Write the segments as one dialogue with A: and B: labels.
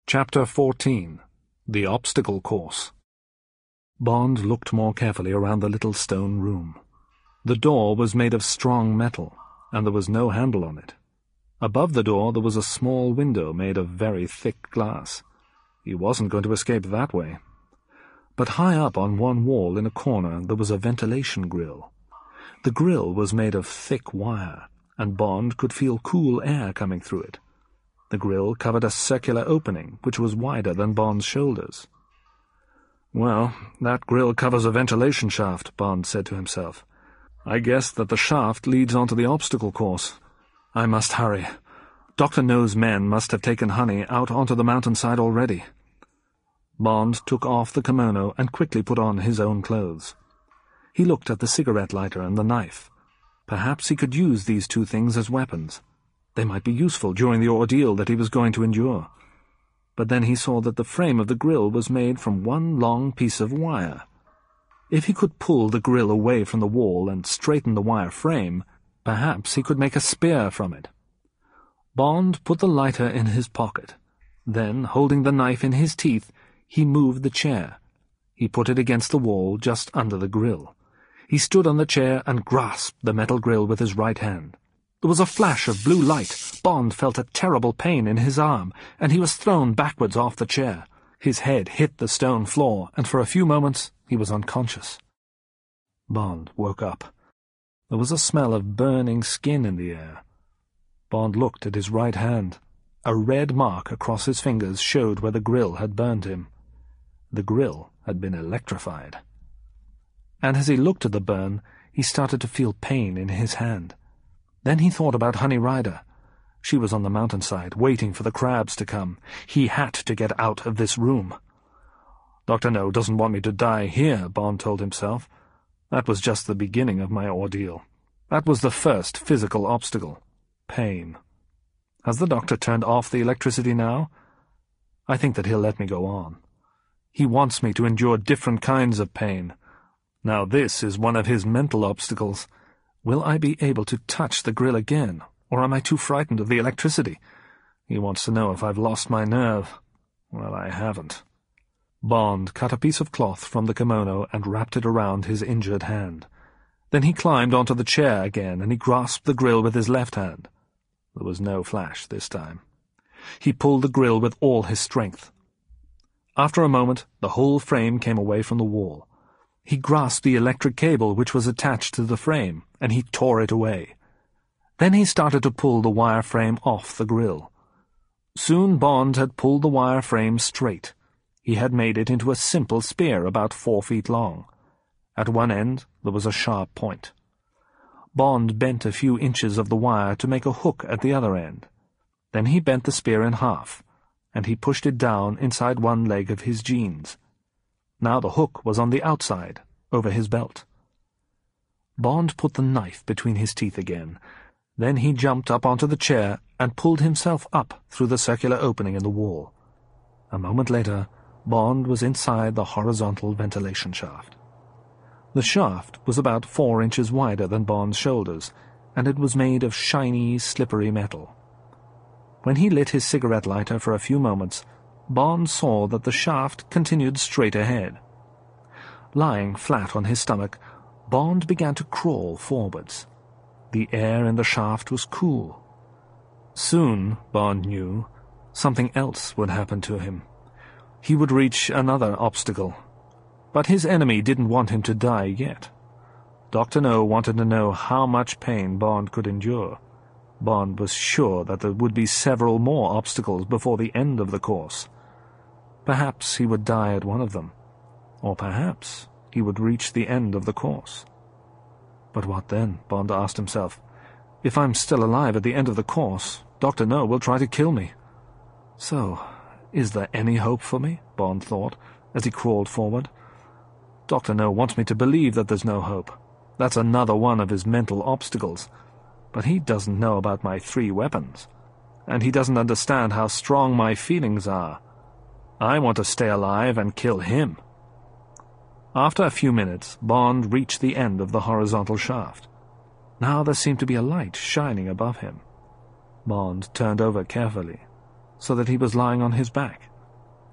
A: Chapter 14. The Obstacle Course. Bond looked more carefully around the little stone room. The door was made of strong metal, and there was no handle on it. Above the door there was a small window made of very thick glass. He wasn't going to escape that way. But high up on one wall in a corner there was a ventilation grill. The grill was made of thick wire, and Bond could feel cool air coming through it. The grill covered a circular opening, which was wider than Bond's shoulders. "Well, that grill covers a ventilation shaft," Bond said to himself. "I guess that the shaft leads onto the obstacle course. I must hurry. Dr. No's men must have taken Honey out onto the mountainside already." Bond took off the kimono and quickly put on his own clothes. He looked at the cigarette lighter and the knife. Perhaps he could use these two things as weapons. They might be useful during the ordeal that he was going to endure. But then he saw that the frame of the grill was made from one long piece of wire. If he could pull the grill away from the wall and straighten the wire frame, perhaps he could make a spear from it. Bond put the lighter in his pocket. Then, holding the knife in his teeth, he moved the chair. He put it against the wall just under the grill. He stood on the chair and grasped the metal grill with his right hand. There was a flash of blue light. Bond felt a terrible pain in his arm, and he was thrown backwards off the chair. His head hit the stone floor, and for a few moments he was unconscious. Bond woke up. There was a smell of burning skin in the air. Bond looked at his right hand. A red mark across his fingers showed where the grill had burned him. The grill had been electrified. And as he looked at the burn, he started to feel pain in his hand. Then he thought about Honey Rider. She was on the mountainside, waiting for the crabs to come. He had to get out of this room. "Dr. No doesn't want me to die here," Bond told himself. That was just the beginning of my ordeal. That was the first physical obstacle. Pain. Has the doctor turned off the electricity now? I think that he'll let me go on. He wants me to endure different kinds of pain. Now this is one of his mental obstacles. Will I be able to touch the grill again, or am I too frightened of the electricity? He wants to know if I've lost my nerve. Well, I haven't. Bond cut a piece of cloth from the kimono and wrapped it around his injured hand. Then he climbed onto the chair again, and he grasped the grill with his left hand. There was no flash this time. He pulled the grill with all his strength. After a moment, the whole frame came away from the wall. He grasped the electric cable which was attached to the frame, and he tore it away. Then he started to pull the wire frame off the grill. Soon Bond had pulled the wire frame straight. He had made it into a simple spear about 4 feet long. At one end there was a sharp point. Bond bent a few inches of the wire to make a hook at the other end. Then he bent the spear in half, and he pushed it down inside one leg of his jeans. Now the hook was on the outside, over his belt. Bond put the knife between his teeth again. Then he jumped up onto the chair and pulled himself up through the circular opening in the wall. A moment later, Bond was inside the horizontal ventilation shaft. The shaft was about 4 inches wider than Bond's shoulders, and it was made of shiny, slippery metal. When he lit his cigarette lighter for a few moments, Bond saw that the shaft continued straight ahead. Lying flat on his stomach, Bond began to crawl forwards. The air in the shaft was cool. Soon, Bond knew, something else would happen to him. He would reach another obstacle. But his enemy didn't want him to die yet. Dr. No wanted to know how much pain Bond could endure. Bond was sure that there would be several more obstacles before the end of the course. Perhaps he would die at one of them, or perhaps he would reach the end of the course. But what then, Bond asked himself. If I'm still alive at the end of the course, Dr. No will try to kill me. So, is there any hope for me? Bond thought, as he crawled forward. Dr. No wants me to believe that there's no hope. That's another one of his mental obstacles. But he doesn't know about my 3 weapons, and he doesn't understand how strong my feelings are. I want to stay alive and kill him. After a few minutes, Bond reached the end of the horizontal shaft. Now there seemed to be a light shining above him. Bond turned over carefully, so that he was lying on his back.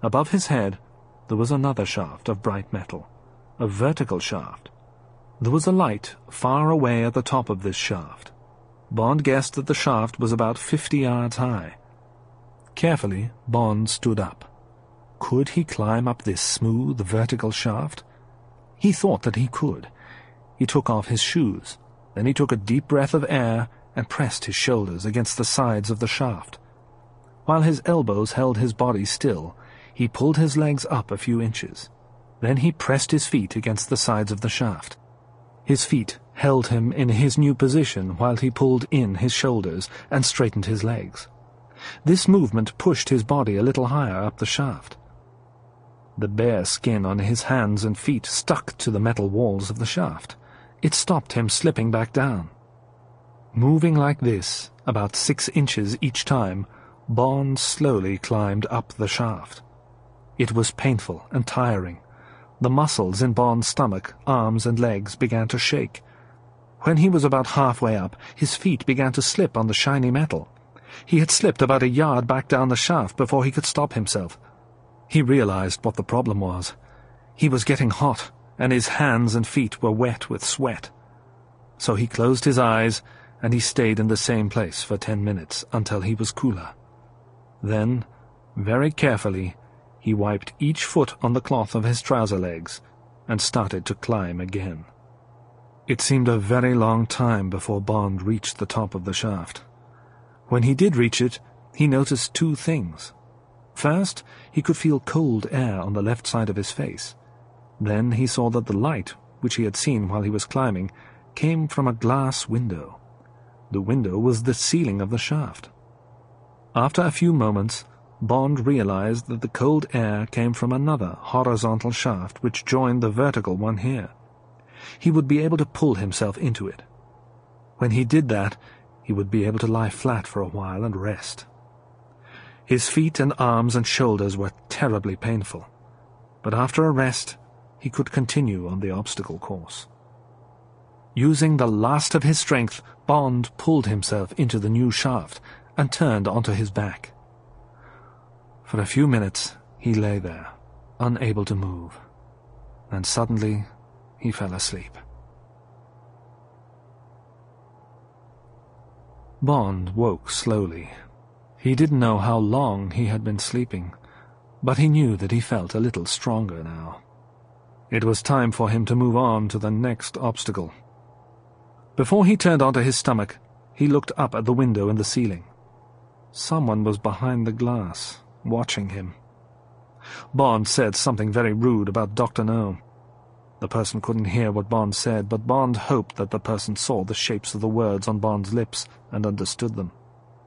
A: Above his head, there was another shaft of bright metal, a vertical shaft. There was a light far away at the top of this shaft. Bond guessed that the shaft was about 50 yards high. Carefully, Bond stood up. Could he climb up this smooth, vertical shaft? He thought that he could. He took off his shoes. Then he took a deep breath of air and pressed his shoulders against the sides of the shaft. While his elbows held his body still, he pulled his legs up a few inches. Then he pressed his feet against the sides of the shaft. His feet held him in his new position while he pulled in his shoulders and straightened his legs. This movement pushed his body a little higher up the shaft. The bare skin on his hands and feet stuck to the metal walls of the shaft. It stopped him slipping back down. Moving like this, about 6 inches each time, Bond slowly climbed up the shaft. It was painful and tiring. The muscles in Bond's stomach, arms and legs began to shake. When he was about halfway up, his feet began to slip on the shiny metal. He had slipped about a yard back down the shaft before he could stop himself. He realized what the problem was. He was getting hot, and his hands and feet were wet with sweat. So he closed his eyes, and he stayed in the same place for 10 minutes until he was cooler. Then, very carefully, he wiped each foot on the cloth of his trouser legs and started to climb again. It seemed a very long time before Bond reached the top of the shaft. When he did reach it, he noticed 2 things. First, he could feel cold air on the left side of his face. Then he saw that the light, which he had seen while he was climbing, came from a glass window. The window was the ceiling of the shaft. After a few moments, Bond realized that the cold air came from another horizontal shaft which joined the vertical one here. He would be able to pull himself into it. When he did that, he would be able to lie flat for a while and rest. His feet and arms and shoulders were terribly painful, but after a rest, he could continue on the obstacle course. Using the last of his strength, Bond pulled himself into the new shaft and turned onto his back. For a few minutes, he lay there, unable to move, and suddenly he fell asleep. Bond woke slowly. He didn't know how long he had been sleeping, but he knew that he felt a little stronger now. It was time for him to move on to the next obstacle. Before he turned onto his stomach, he looked up at the window in the ceiling. Someone was behind the glass, watching him. Bond said something very rude about Dr. No. The person couldn't hear what Bond said, but Bond hoped that the person saw the shapes of the words on Bond's lips and understood them.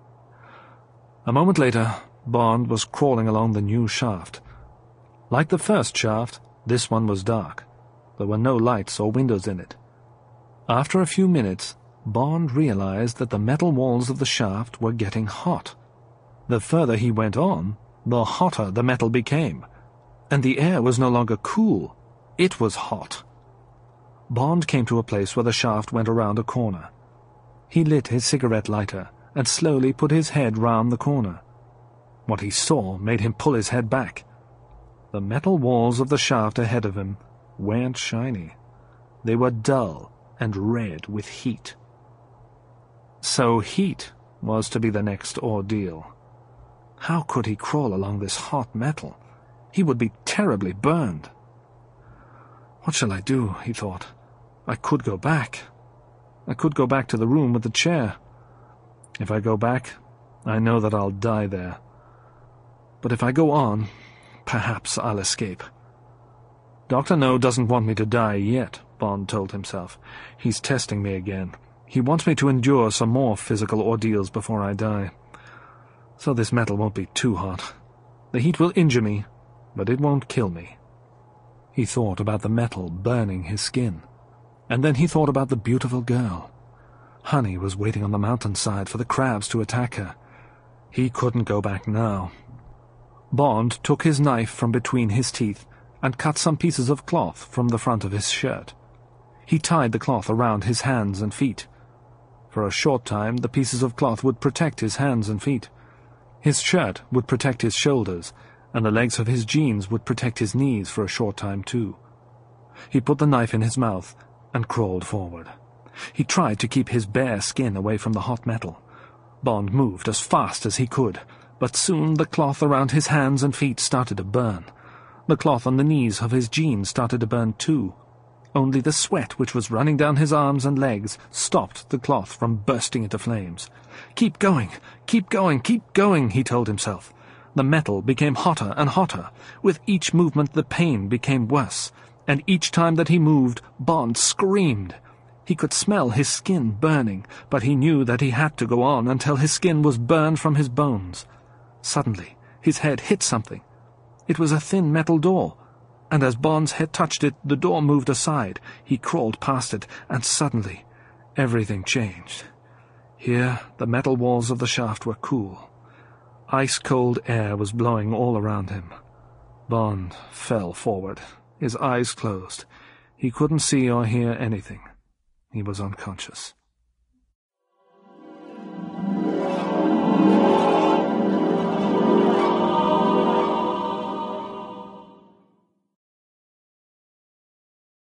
A: A moment later, Bond was crawling along the new shaft. Like the first shaft, this one was dark. There were no lights or windows in it. After a few minutes, Bond realized that the metal walls of the shaft were getting hot. The further he went on, the hotter the metal became, and the air was no longer cool. It was hot. Bond came to a place where the shaft went around a corner. He lit his cigarette lighter and slowly put his head round the corner. What he saw made him pull his head back. The metal walls of the shaft ahead of him weren't shiny. They were dull and red with heat. So heat was to be the next ordeal. How could he crawl along this hot metal? He would be terribly burned. What shall I do? He thought. I could go back. I could go back to the room with the chair. If I go back, I know that I'll die there. But if I go on, perhaps I'll escape. Dr. No doesn't want me to die yet, Bond told himself. He's testing me again. He wants me to endure some more physical ordeals before I die. So this metal won't be too hot. The heat will injure me, but it won't kill me. He thought about the metal burning his skin. And then he thought about the beautiful girl. Honey was waiting on the mountainside for the crabs to attack her. He couldn't go back now. Bond took his knife from between his teeth and cut some pieces of cloth from the front of his shirt. He tied the cloth around his hands and feet. For a short time, the pieces of cloth would protect his hands and feet. His shirt would protect his shoulders, and the legs of his jeans would protect his knees for a short time too. He put the knife in his mouth and crawled forward. He tried to keep his bare skin away from the hot metal. Bond moved as fast as he could, but soon the cloth around his hands and feet started to burn. The cloth on the knees of his jeans started to burn too. Only the sweat which was running down his arms and legs stopped the cloth from bursting into flames. "Keep going, keep going, keep going," he told himself. The metal became hotter and hotter. With each movement the pain became worse, and each time that he moved, Bond screamed. He could smell his skin burning, but he knew that he had to go on until his skin was burned from his bones. Suddenly, his head hit something. It was a thin metal door, and as Bond's head touched it, the door moved aside. He crawled past it, and suddenly, everything changed. Here, the metal walls of the shaft were cool. Ice-cold air was blowing all around him. Bond fell forward, his eyes closed. He couldn't see or hear anything. He was unconscious.